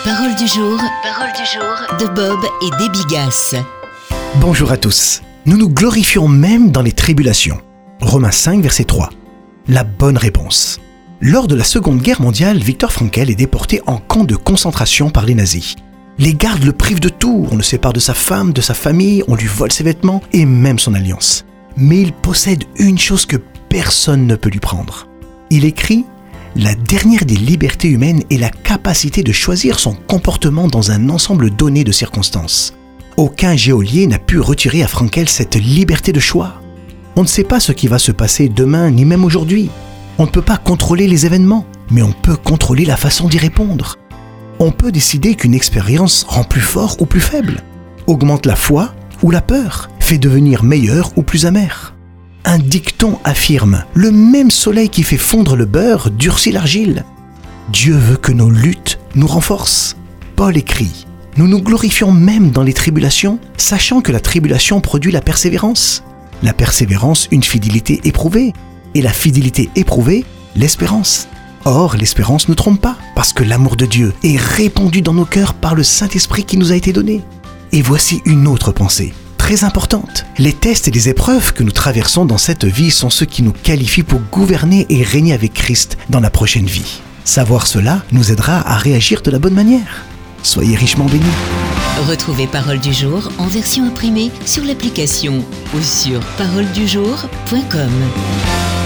Parole du jour de Bob et Debbie Gass. Bonjour à tous. Nous nous glorifions même dans les tribulations. Romains 5, verset 3. La bonne réponse. Lors de la Seconde Guerre mondiale, Viktor Frankl est déporté en camp de concentration par les nazis. Les gardes le privent de tout, on le sépare de sa femme, de sa famille, on lui vole ses vêtements et même son alliance. Mais il possède une chose que personne ne peut lui prendre. Il écrit « La dernière des libertés humaines est la capacité de choisir son comportement dans un ensemble donné de circonstances. » Aucun geôlier n'a pu retirer à Frankl cette liberté de choix. On ne sait pas ce qui va se passer demain ni même aujourd'hui. On ne peut pas contrôler les événements, mais on peut contrôler la façon d'y répondre. On peut décider qu'une expérience rend plus fort ou plus faible, augmente la foi ou la peur, fait devenir meilleur ou plus amer. Un dicton affirme « Le même soleil qui fait fondre le beurre durcit l'argile ». Dieu veut que nos luttes nous renforcent. Paul écrit « Nous nous glorifions même dans les tribulations, sachant que la tribulation produit la persévérance. La persévérance, une fidélité éprouvée, et la fidélité éprouvée, l'espérance. Or, l'espérance ne trompe pas, parce que l'amour de Dieu est répandu dans nos cœurs par le Saint-Esprit qui nous a été donné. » Et voici une autre pensée, très importante. Les tests et les épreuves que nous traversons dans cette vie sont ceux qui nous qualifient pour gouverner et régner avec Christ dans la prochaine vie. Savoir cela nous aidera à réagir de la bonne manière. Soyez richement bénis. Retrouvez Parole du jour en version imprimée sur l'application ou sur paroledujour.com.